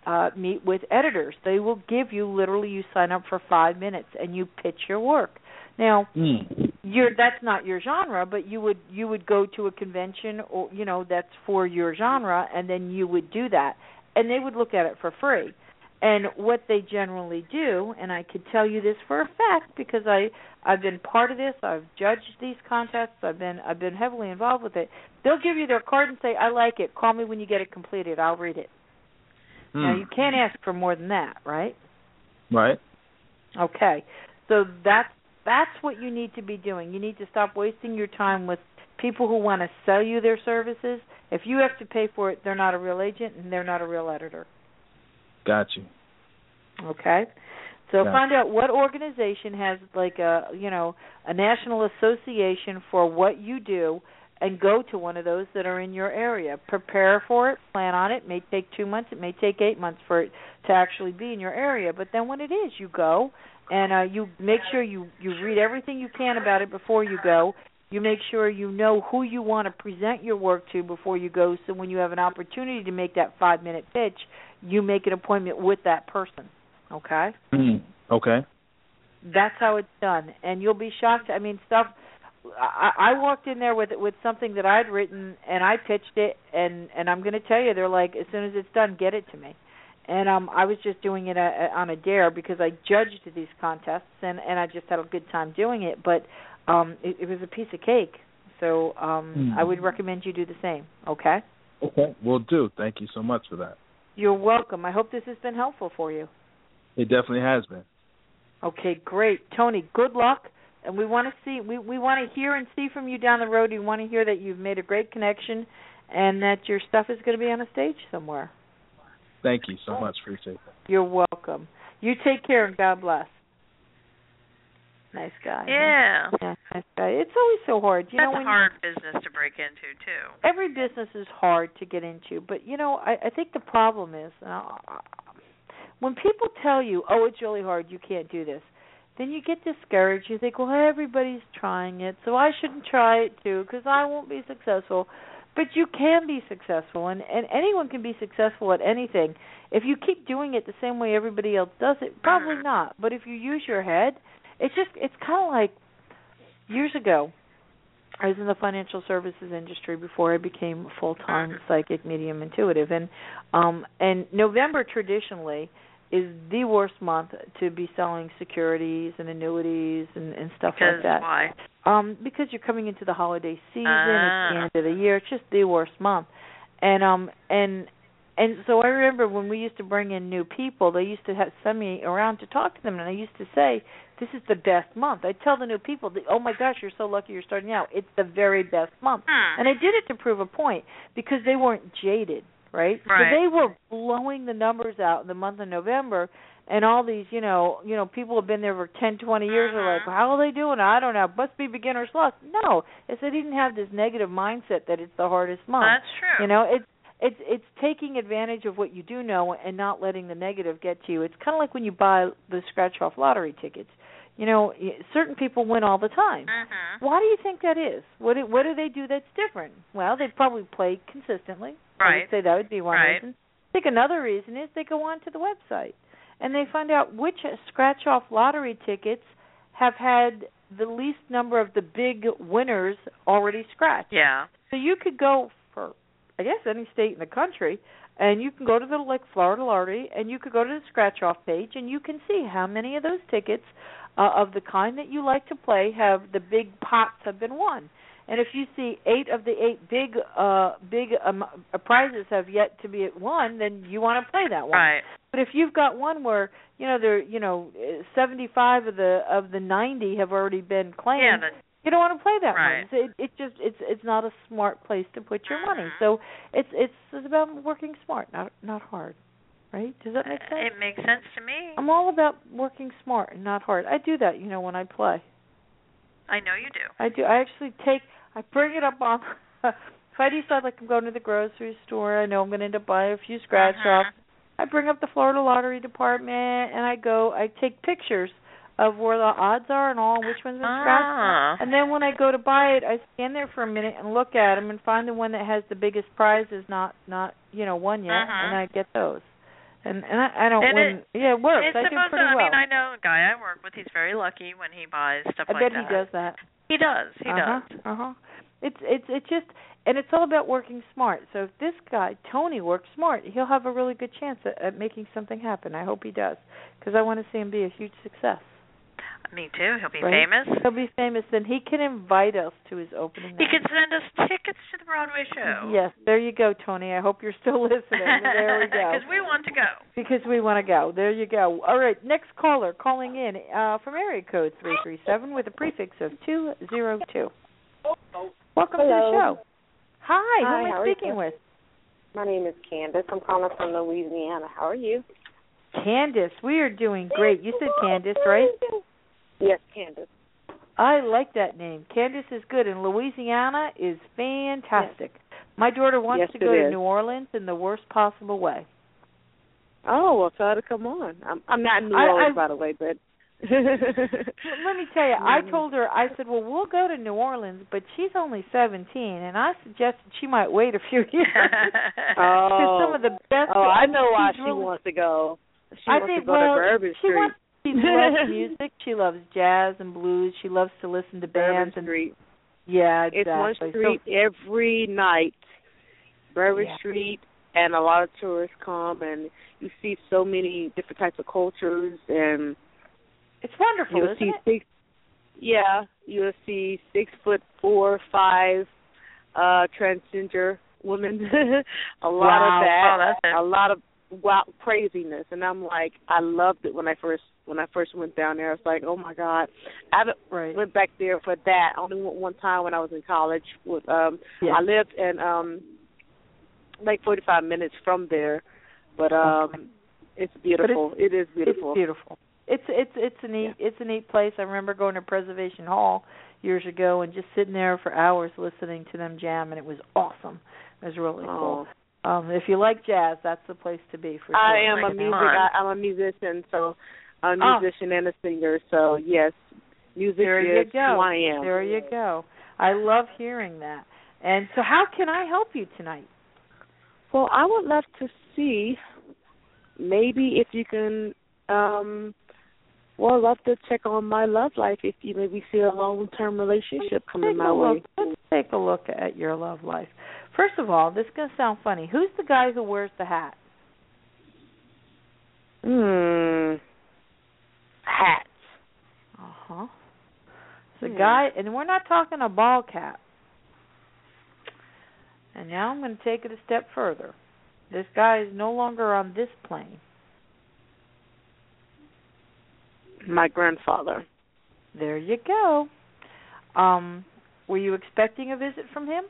uh, meet with editors. They will give you, literally, you sign up for five minutes and you pitch your work. Now, Mm. you're, that's not your genre, but you would you would go to a convention, or you know, that's for your genre, and then you would do that, and they would look at it for free. And what they generally do, and I could tell you this for a fact because I I've been part of this, I've judged these contests, I've been I've been heavily involved with it. They'll give you their card and say, "I like it. Call me when you get it completed. I'll read it." Mm. Now you can't ask for more than that, right? Right. Okay, so that's that's what you need to be doing. You need to stop wasting your time with people who want to sell you their services. If you have to pay for it, they're not a real agent and they're not a real editor. Got you. Okay, so Got find out what organization has like a you know a national association for what you do, and go to one of those that are in your area. Prepare for it, plan on it. It may take two months, it may take eight months for it to actually be in your area. But then when it is, you go and uh, you make sure you you read everything you can about it before you go. You make sure you know who you want to present your work to before you go, so when you have an opportunity to make that five-minute pitch, you make an appointment with that person, okay? Mm. Okay. That's how it's done, and you'll be shocked. I mean, stuff, I, I walked in there with with something that I'd written, and I pitched it, and, and I'm going to tell you, they're like, as soon as it's done, get it to me. And um, I was just doing it a, a, on a dare because I judged these contests, and, and I just had a good time doing it, but Um, it, it was a piece of cake, so um, mm. I would recommend you do the same, okay? Okay. Will do. Thank you so much for that. You're welcome. I hope this has been helpful for you. It definitely has been. Okay, great. Tony, good luck, and we want to see, we, we want to hear and see from you down the road. We want to hear that you've made a great connection and that your stuff is going to be on a stage somewhere. Thank you so much. Appreciate that. You're welcome. You take care, and God bless. Nice guy. Yeah. Huh? Yeah, nice guy. It's always so hard. You That's know, a when hard you, business to break into, too. Every business is hard to get into, but, you know, I, I think the problem is uh, when people tell you, oh, it's really hard, you can't do this, then you get discouraged. You think, well, everybody's trying it, so I shouldn't try it, too, because I won't be successful. But you can be successful, and, and anyone can be successful at anything. If you keep doing it the same way everybody else does it, probably Mm-hmm. not. But if you use your head, it's just, it's kind of like years ago, I was in the financial services industry before I became a full-time psychic medium intuitive. And um, and November traditionally is the worst month to be selling securities and annuities and, and stuff because like that. Why? Um, because you're coming into the holiday season, Ah. it's the end of the year, it's just the worst month. And um and and so I remember when we used to bring in new people, they used to have, send me around to talk to them, and I used to say, this is the best month. I tell the new people, oh my gosh, you're so lucky you're starting out. It's the very best month. Hmm. And I did it to prove a point because they weren't jaded, right? Right. So they were blowing the numbers out in the month of November, and all these, you know, you know, people have been there for ten, twenty years Mm-hmm. are like, well, how are they doing? I don't know. Must be beginner's luck. No, it's they didn't have this negative mindset that it's the hardest month. That's true. You know, it's it's it's taking advantage of what you do know and not letting the negative get to you. It's kind of like when you buy the scratch-off lottery tickets. You know, certain people win all the time. Mm-hmm. Why do you think that is? What do, what do they do that's different? Well, they probably play consistently. I Right. would say that would be one Right. reason. I think another reason is they go onto the website and they find out which scratch-off lottery tickets have had the least number of the big winners already scratched. Yeah. So you could go for, I guess, any state in the country, and you can go to the, like, Florida Lottery, and you could go to the scratch-off page, and you can see how many of those tickets uh, of the kind that you like to play have the big pots have been won. And if you see eight of the eight big uh, big um, uh, prizes have yet to be won, then you want to play that one. Right. But if you've got one where you know there, you know, seventy-five of the of the ninety have already been claimed, Yeah. That's, you don't want to play that Right. one. So it, it just it's it's not a smart place to put your money. Mhm. So it's it's it's about working smart, not not hard. Right? Does that make sense? it makes sense to me. I'm all about working smart and not hard. I do that, you know, when I play. I know you do. I do. I actually take. I bring it up on. If I decide like I'm going to the grocery store, I know I'm going to end up buying a few scratch offs. Mhm. I bring up the Florida Lottery Department and I go. I take pictures of where the odds are and all, which one's been scratched. Ah. And then when I go to buy it, I stand there for a minute and look at them and find the one that has the biggest prizes, not not you know won yet, Mhm. and I get those. And and I, I don't And when it, yeah it works. It's I do supposed pretty to. well. I mean, I know a guy I work with. He's very lucky when he buys stuff I like bet that. he does that. He does. He uh-huh, does. Uh huh. It's it's it's just and it's all about working smart. So if this guy Tony works smart, he'll have a really good chance at, at making something happen. I hope he does, because I want to see him be a huge success. Me too. He'll be right? famous. He'll be famous. Then he can invite us to his opening night. He can send us tickets to the Broadway show. Yes, there you go, Tony. I hope you're still listening. There we go. Because we want to go. Because we want to go. There you go. All right, next caller calling in uh, from area code three three seven with a prefix of two zero two. Welcome Hello. to the show. Hi, Hi, who am how I are speaking you? with? My name is Candace. I'm calling from Louisiana. How are you? Candace. We are doing great. You said Candace, right? Yes, Candace. I like that name. Candace is good, and Louisiana is fantastic. Yes. My daughter wants yes, to go to is. New Orleans in the worst possible way. Oh, well, tell her to come on. I'm, I'm not in New I, Orleans, I, by the way, but... Let me tell you, I told her, I said, well, we'll go to New Orleans, but she's only seventeen, and I suggested she might wait a few years. Oh, some of the best. Oh, I know why she really, wants to go. She I wants think, to go well, to Bourbon she Street. Wants, she loves music. She loves jazz and blues. She loves to listen to Bourbon bands. And, Street. Yeah, exactly. It's one street so, every night. Bourbon yeah. Street, and a lot of tourists come, and you see so many different types of cultures, and it's wonderful, you'll isn't see it? Six, yeah, you'll see six foot four, five uh, transgender women. a lot wow. of that. Oh, that's it. A lot of wow craziness, and I'm like, I loved it when I first when I first went down there. I was like, oh my God, I haven't right. went back there for that. I only went one time when I was in college. With um, yeah. I lived in um, like forty-five minutes from there, but um, okay. it's beautiful. It's, it is beautiful. It's beautiful. It's it's it's a neat yeah. it's a neat place. I remember going to Preservation Hall years ago and just sitting there for hours listening to them jam, and it was awesome. It was really oh. cool. Um, if you like jazz, that's the place to be for sure. I am like a music. I, I'm a musician, so I'm a musician oh. and a singer. So yes, music there is you go. who I am. There you go. I love hearing that. And so, how can I help you tonight? Well, I would love to see maybe if you can. Um, well, I'd love to check on my love life if you maybe see a long-term relationship coming my way. Look. Let's take a look at your love life. First of all, this is going to sound funny. Who's the guy who wears the hat? Hmm. Hats. Uh-huh. It's a hmm. guy, and we're not talking a ball cap. And now I'm going to take it a step further. This guy is no longer on this plane. My grandfather. There you go. Um, were you expecting a visit from him?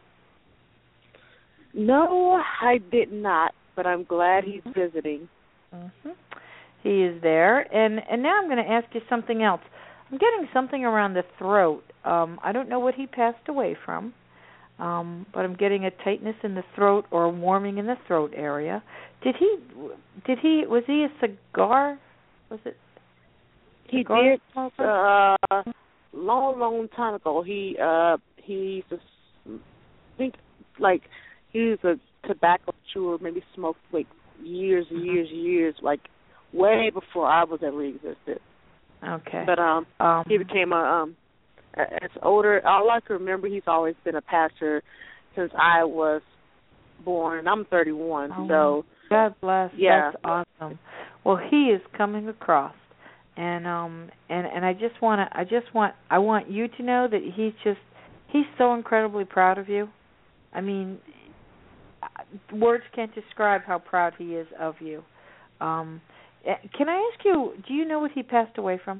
No, I did not, but I'm glad he's visiting. Mm-hmm. He is there. And, and now I'm going to ask you something else. I'm getting something around the throat. Um, I don't know what he passed away from, um, but I'm getting a tightness in the throat or a warming in the throat area. Did he, did he, was he a cigar? Was it? He did, uh, long, long time ago. He, uh, he's a, I think, like, he was a tobacco chewer, maybe smoked, like, years and years and years, like, way before I was ever existed. Okay. But, um, um he became a, um, as older, all I can remember, he's always been a pastor since I was born. I'm thirty-one, oh, so. God bless. Yeah. That's awesome. Well, he is coming across. And um and, and I just want to I just want I want you to know that he's just he's so incredibly proud of you. I mean, words can't describe how proud he is of you. Um, can I ask you? Do you know what he passed away from?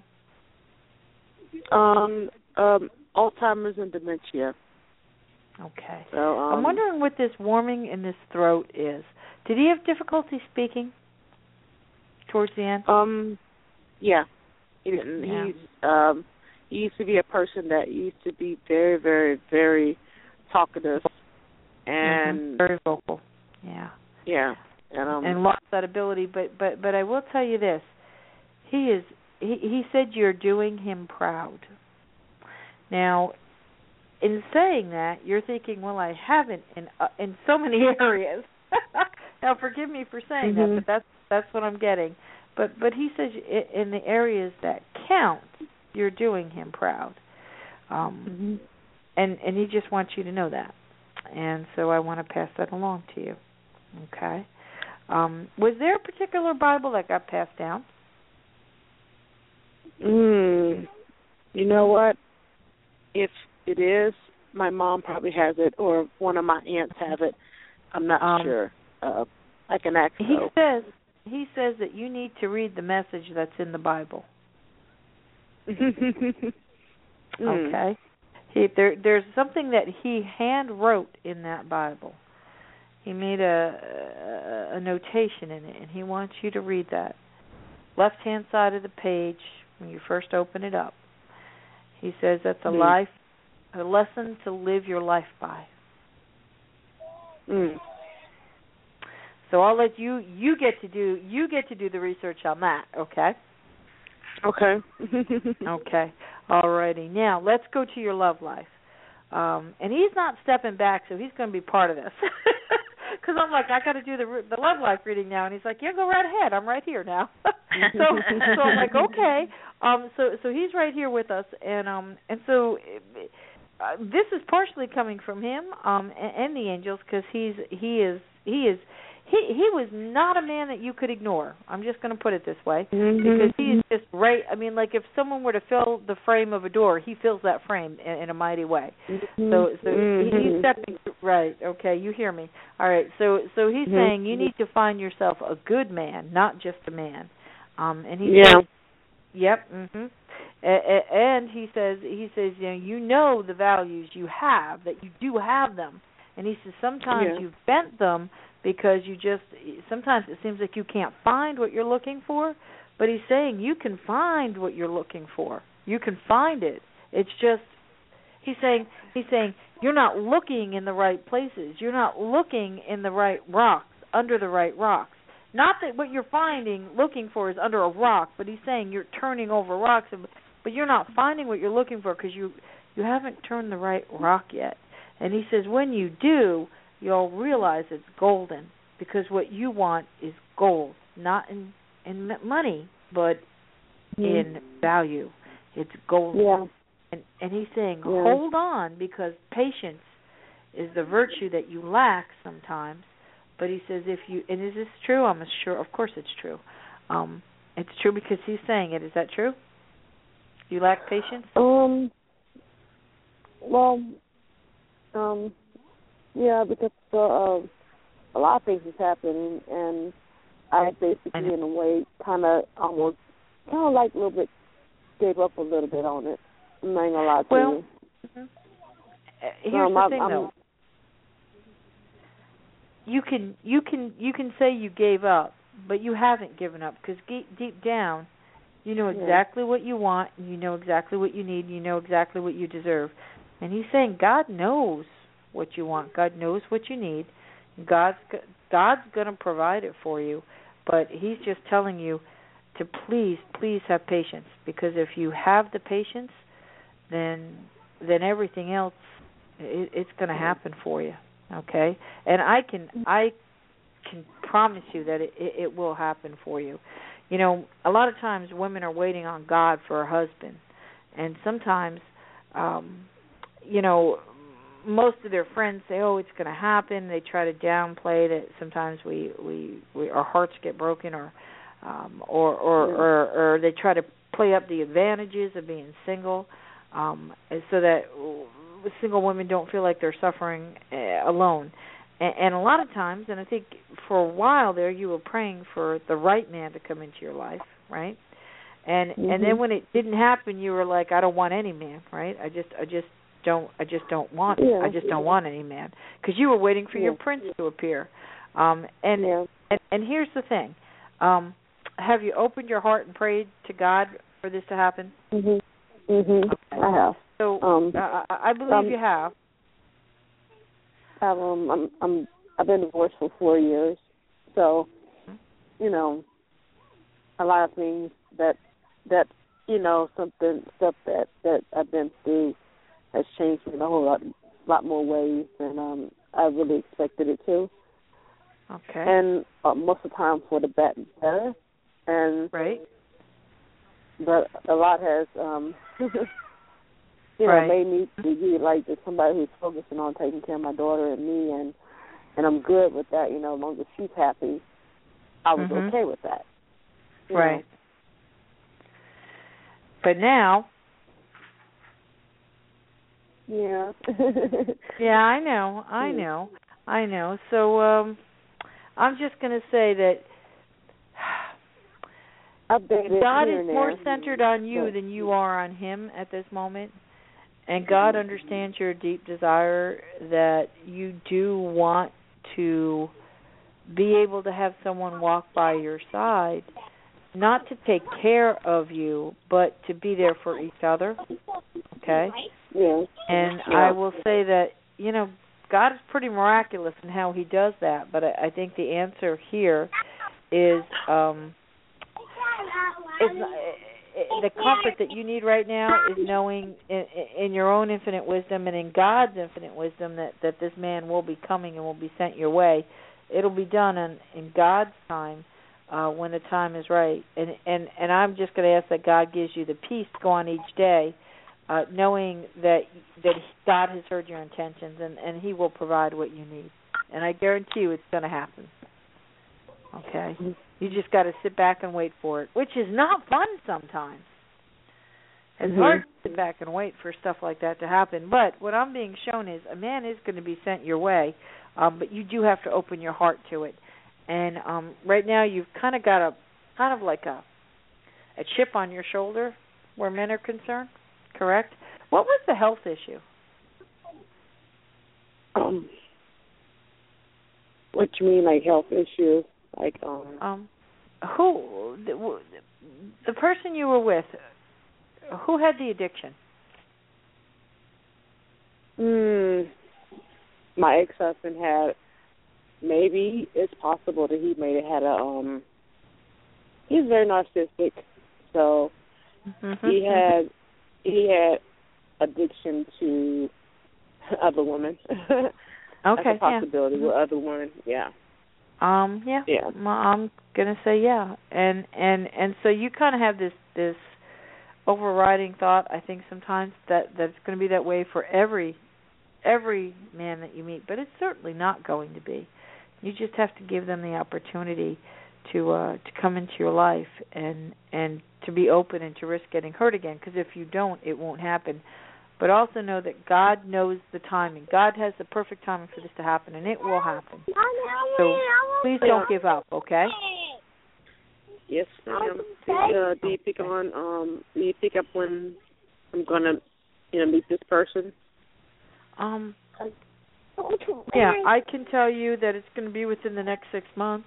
Um, um, Alzheimer's and dementia. Okay. So um, I'm wondering what this warming in this throat is. Did he have difficulty speaking towards the end? Um. Yeah, he didn't. Yeah. He's um, he used to be a person that used to be very, very, very talkative and mm-hmm. very vocal. Yeah. Yeah, and um, and lost that ability. But but but I will tell you this: he is. He he said you're doing him proud. Now, in saying that, you're thinking, well, I haven't in uh, in so many areas. Now, forgive me for saying mm-hmm. that, but that's That's what I'm getting. But but he says in the areas that count, you're doing him proud. Um, mm-hmm. and and he just wants you to know that. And so I want to pass that along to you. Okay. Um, was there a particular Bible that got passed down? Mm, you know what? If it is, my mom probably has it, or one of my aunts have it. I'm not um, sure. Uh, I can ask. He though. says he says that you need to read the message that's in the Bible. mm. Okay. He, there, there's something that he hand wrote in that Bible. He made a, a a notation in it, and he wants you to read that. Left hand side of the page when you first open it up. He says that's a mm. life, a lesson to live your life by. Mm. So I'll let you you get to do you get to do the research on that, okay? Okay. Okay. All righty. Now let's go to your love life. Um, and he's not stepping back, so he's going to be part of this. Because I'm like, I got to do the the love life reading now, and he's like, yeah, go right ahead. I'm right here now. so so I'm like, okay. Um, so so he's right here with us, and um and so uh, this is partially coming from him um and, and the angels, because he's he is he is. He he was not a man that you could ignore. I'm just going to put it this way, mm-hmm. because he is just right. I mean, like if someone were to fill the frame of a door, he fills that frame in, in a mighty way. Mm-hmm. So so mm-hmm. he, he's stepping right. Okay, you hear me? All right. So so he's mm-hmm. saying you need to find yourself a good man, not just a man. Um, and he yeah. says, yep. Mhm. And he says he says you know you know the values you have, that you do have them. And he says sometimes yeah. you've bent them because you just, sometimes it seems like you can't find what you're looking for, but he's saying you can find what you're looking for. You can find it. It's just, he's saying, he's saying you're not looking in the right places. You're not looking in the right rocks, under the right rocks. Not that what you're finding, looking for is under a rock, but he's saying you're turning over rocks, but you're not finding what you're looking for because you, you haven't turned the right rock yet. And he says when you do, you'll realize it's golden, because what you want is gold, not in in money, but mm. in value. It's golden. Yeah. And and he's saying yeah. hold on, because patience is the virtue that you lack sometimes. But he says if you, and is this true? I'm sure, of course it's true. Um, it's true because he's saying it. Is that true? You lack patience? Um. Well. Um, yeah, because uh, a lot of things is happening, and I basically, in a way, kind of almost, kind of like a little bit, gave up a little bit on it. I'm not gonna lie to well, you. Mm-hmm. Here's um, the I, thing, I'm, though. You can you can you can say you gave up, but you haven't given up, because deep, deep down, you know exactly yeah. what you want, and you know exactly what you need, and you know exactly what you deserve. And he's saying God knows what you want. God knows what you need. God's God's going to provide it for you. But he's just telling you to please, please have patience. Because if you have the patience, then then everything else, it, it's going to happen for you. Okay? And I can I can promise you that it, it, it will happen for you. You know, a lot of times women are waiting on God for a husband. And sometimes... Um, you know, most of their friends say, "Oh, it's going to happen." They try to downplay that. Sometimes we, we, we our hearts get broken, or, um, or, or, yeah. or, or they try to play up the advantages of being single, um, so that single women don't feel like they're suffering uh, alone. And, and a lot of times, and I think for a while there, you were praying for the right man to come into your life, right? And mm-hmm. and then when it didn't happen, you were like, "I don't want any man," right? I just, I just. Don't I just don't want yeah. I just don't want any man, because you were waiting for yeah. your prince to appear, um, and, yeah. and and here's the thing, um, have you opened your heart and prayed to God for this to happen? Mhm. Mhm. Okay. I have. So um, uh, I believe um, you have. Have um, I'm I'm I've been divorced for four years, so you know, a lot of things that that you know something stuff that that I've been through has changed me in a whole lot, lot more ways than um, I really expected it to. Okay. And uh, most of the time for the bet- better. And right. But a lot has, um, you right. know, made me be like just somebody who's focusing on taking care of my daughter and me, and and I'm good with that. You know, as long as she's happy, I was mm-hmm. okay with that. Right. Know. But now. Yeah. yeah, I know. I know. I know. So um, I'm just going to say that Updated God here is and more there. centered on you than you are on Him at this moment. And God understands your deep desire that you do want to be able to have someone walk by your side, not to take care of you, but to be there for each other. Okay? Yeah. And yeah. I will say that, you know, God is pretty miraculous in how He does that, but I, I think the answer here is um, is the comfort that you need right now is knowing in, in your own infinite wisdom and in God's infinite wisdom that, that this man will be coming and will be sent your way. It'll be done in, in God's time uh, when the time is right. And, and, and I'm just going to ask that God gives you the peace to go on each day, uh, knowing that that God has heard your intentions and, and He will provide what you need. And I guarantee you it's going to happen. Okay? You just got to sit back and wait for it, which is not fun sometimes. It's mm-hmm. hard to sit back and wait for stuff like that to happen. But what I'm being shown is a man is going to be sent your way, um, but you do have to open your heart to it. And um, right now you've kind of got a, kind of like a, a chip on your shoulder where men are concerned, correct? What was the health issue? Um, what you mean, like health issue? Like um, um, who the, the person you were with? Who had the addiction? Hmm. My ex-husband had. Maybe it's possible that he may have had a. Um. He's very narcissistic, so mm-hmm. he had he had addiction to other women. Okay, that's a possibility yeah. with other women. Yeah. Um. Yeah. Yeah. I'm gonna say yeah, and and and so you kind of have this this overriding thought. I think sometimes that that's going to be that way for every every man that you meet, but it's certainly not going to be. You just have to give them the opportunity to uh, to come into your life and and to be open and to risk getting hurt again. Because if you don't, it won't happen. But also know that God knows the timing. God has the perfect timing for this to happen, and it will happen. So please don't give up, okay? Yes, ma'am. Uh, do you pick on? Um, do you pick up when I'm gonna, you know, meet this person? Um. Yeah, I can tell you that it's going to be within the next six months.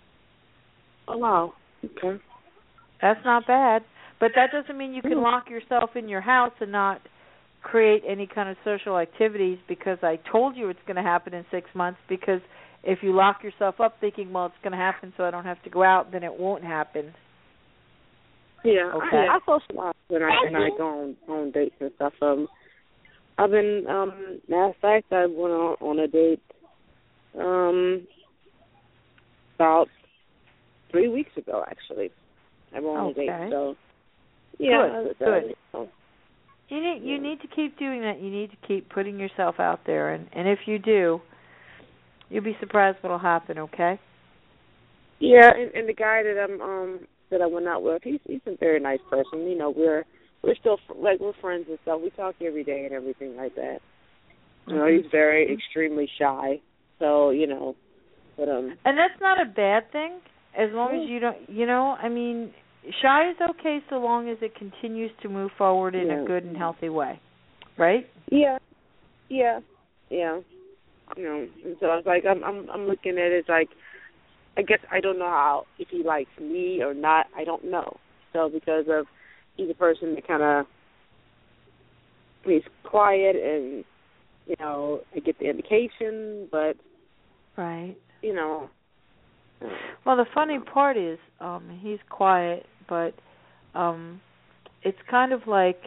Oh wow. Okay. That's not bad, but that doesn't mean you can lock yourself in your house and not create any kind of social activities because I told you it's going to happen in six months because if you lock yourself up thinking, well, it's going to happen so I don't have to go out, then it won't happen. Yeah, okay. I, I socialize when I, when I go on, on dates and stuff. Um, I've been, um, matter of fact, I went on, on a date um, about three weeks ago, actually. I went on okay. a date, so, yeah. Good, uh, good. Uh, You need you need to keep doing that. You need to keep putting yourself out there, and, and if you do, you'll be surprised what'll happen. Okay? Yeah, and, and the guy that I'm um that I went out with, he's he's a very nice person. You know, we're we're still like we're friends and stuff. We talk every day and everything like that. Mm-hmm. You know, he's very extremely shy. So you know, but um. And that's not a bad thing, as long as you don't. You know, I mean. Shy is okay so long as it continues to move forward in yeah. a good and healthy way, right? Yeah, yeah, yeah. You know, and so I was like, I'm, I'm, I'm looking at it as like, I guess I don't know how if he likes me or not. I don't know. So because of he's a person that kind of he's quiet and you know I get the indication, but right. You know. Well, the funny part is um, he's quiet, but um, it's kind of like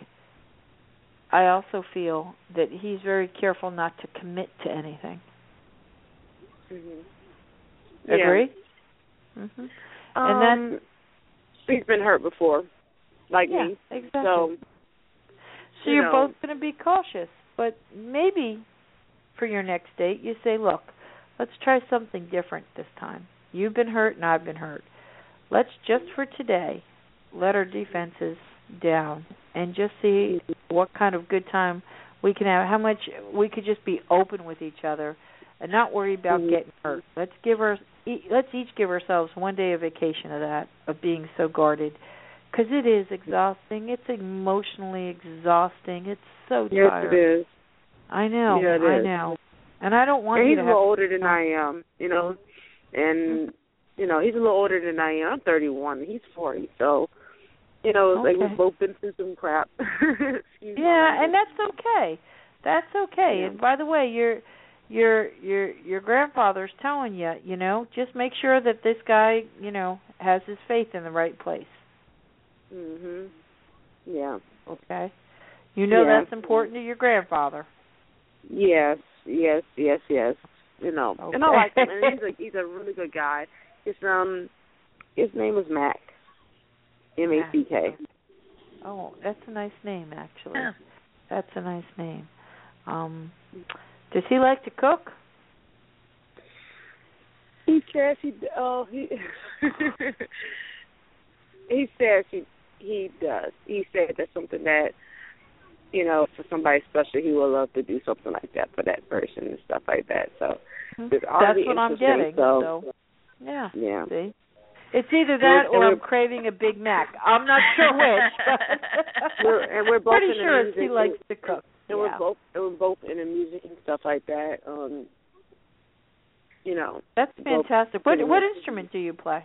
I also feel that he's very careful not to commit to anything. Mm-hmm. Yeah. Agree? Mm-hmm. Um, and then he's been hurt before, like yeah, me. exactly. So, so you you're know. both going to be cautious, but maybe for your next date you say, look, let's try something different this time. You've been hurt and I've been hurt. Let's just for today let our defenses down and just see what kind of good time we can have, how much we could just be open with each other and not worry about Mm-hmm. getting hurt. Let's give our, let's each give ourselves one day of vacation of that, of being so guarded, because it is exhausting. It's emotionally exhausting. It's so Yes, tiring. it is. I know. Yeah, it I is. know. And I don't want And you he's to a have little older than I am, you know, and you know he's a little older than I am. I'm thirty-one. He's forty, so you know it's Okay. like we've both been through some crap. Excuse me. Yeah, and that's okay. That's okay. Yeah. And by the way, your your your your grandfather's telling you, you know, just make sure that this guy, you know, has his faith in the right place. Mhm. Yeah. Okay. You know Yeah. that's important to your grandfather. Yes, yes, yes, yes. You know, Okay. and I like him. And he's a he's a really good guy. His um, his name is Mac. M A C K. Oh, that's a nice name, actually. Yeah. That's a nice name. Um, does he like to cook? He says he oh he he says he he does. He said that's something that, you know, for somebody special, he would love to do something like that for that person and stuff like that. So Mm-hmm. it's That's already what I'm interesting, getting. So, So, yeah. yeah. See? It's either that And or we're- I'm craving a Big Mac. I'm not sure which. But We're, and we're both pretty in sure the he music. likes to cook. And yeah. we're both and we're both into music and stuff like that. Um, you know. That's both fantastic. What pretty what much- instrument do you play?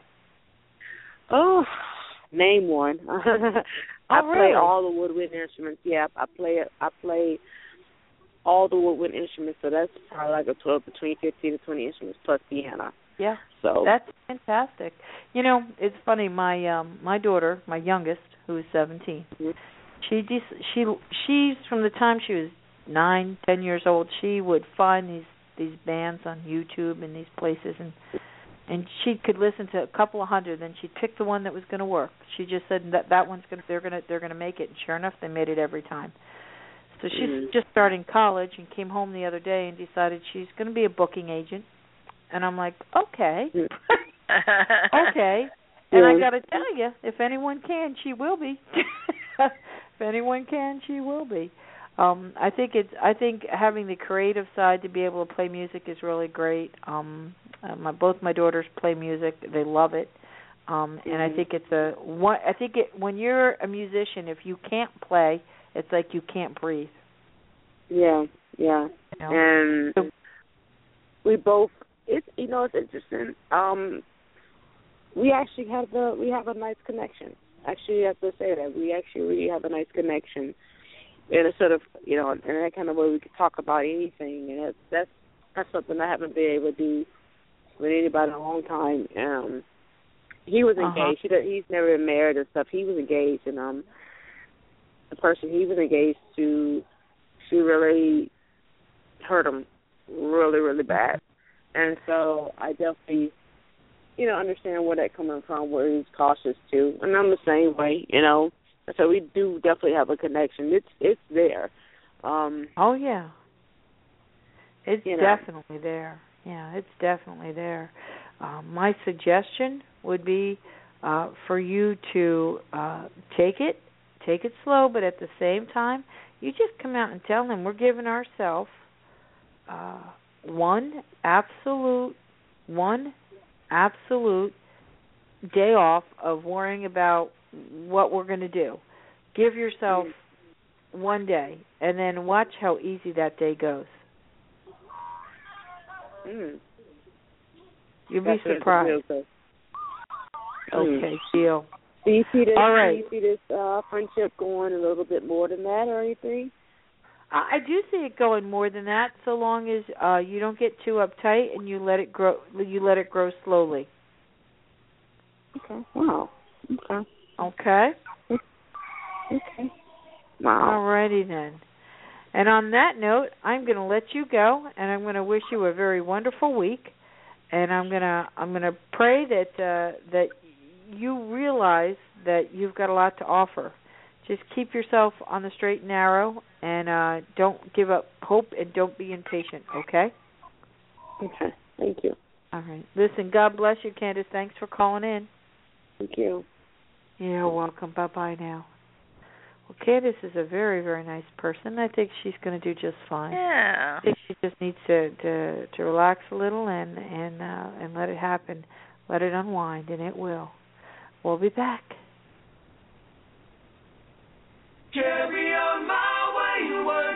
Oh, name one. I Oh, play really? all the woodwind instruments. Yeah, I play I play all the woodwind instruments. So that's probably like a twelve between fifteen to twenty instruments plus piano. Yeah. So That's fantastic. You know, it's funny. My um my daughter, my youngest, who is seventeen, mm-hmm. she de- she she's from the time she was nine, ten years old. She would find these these bands on YouTube and these places, and and she could listen to a couple of hundred. Then she'd pick the one that was going to work. She just said that that one's going to they're going to they're going to make it. And sure enough, they made it every time. So she's mm-hmm. just starting college and came home the other day and decided she's going to be a booking agent. And I'm like, okay, okay. And I got to tell you, if anyone can, she will be. If anyone can, she will be. Um, I think it's. I think having the creative side to be able to play music is really great. Um, uh, my both my daughters play music; they love it. Um, and I think it's a. One, I think it when you're a musician, if you can't play, it's like you can't breathe. Yeah, yeah. You know? And So, we both. It's you know it's interesting. Um, we actually have the we have a nice connection. Actually, I have to say that we actually really have a nice connection. In a sort of, you know, in that kind of way we could talk about anything, and that's that's, that's something I haven't been able to do with anybody in a long time. Um, he was engaged. Uh-huh. He, he's never been married and stuff. He was engaged, and um, the person he was engaged to, she really hurt him really, really bad. And so I definitely, you know, understand where that coming from, where he's cautious too. And I'm the same way, you know. So we do definitely have a connection. It's it's there. Um, oh yeah, it's you know. definitely there. Yeah, it's definitely there. Um, my suggestion would be uh, for you to uh, take it, take it slow, but at the same time, you just come out and tell them we're giving ourselves uh, one absolute, one absolute day off of worrying about what we're going to do. Give yourself mm. one day, and then watch how easy that day goes. Mm. You'll That's be surprised. Okay, okay deal. Do you see this? All right. Do you see this uh, friendship going a little bit more than that, or anything? I, I do see it going more than that, so long as uh, you don't get too uptight and you let it grow. You let it grow slowly. Okay. Wow. Okay. Okay. Okay. Wow. All righty then. And on that note, I'm going to let you go, and I'm going to wish you a very wonderful week. and I'm gonna I'm gonna pray that uh, that you realize that you've got a lot to offer. Just keep yourself on the straight and narrow, and uh, don't give up hope, and don't be impatient. Okay? Okay. Thank you. All right. Listen, God bless you, Candace. Thanks for calling in. Thank you. You're welcome. Bye-bye now. Well, Candace is a very, very nice person. I think she's going to do just fine. Yeah. I think she just needs to to, to relax a little and and uh, and let it happen. Let it unwind, and it will. We'll be back. Carry on my wayward